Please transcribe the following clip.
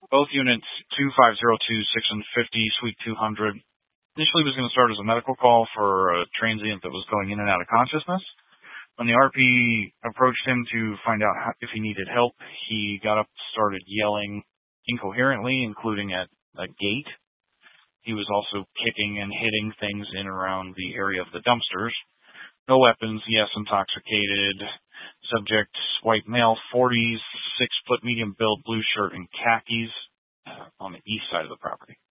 Both units 2502, 650, Suite 200. Initially was going to start as a medical call for a transient that was going in and out of consciousness. When the RP approached him to find out if he needed help, he got up, started yelling incoherently, including at a gate. He was also kicking and hitting things in around the area of the dumpsters. No weapons, yes, intoxicated. Subject, white male, 40s, 6 foot medium build, blue shirt and khakis on the east side of the property.